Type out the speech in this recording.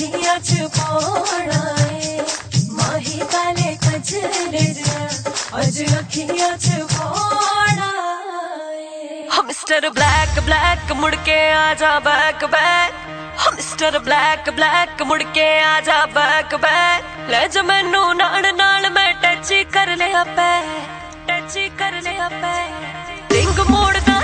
अखियां च पाना है माही काले कजरे अज अखियां च पाना है। मिस्टर ब्लैक ब्लैक मुड़ के आजा back back, mister black black मुड़ के आजा बैक बैक, ले जा मैनू नाल नाल मैं टच कर लिया पै, टच कर लिया पै, रिंग मोड़ दा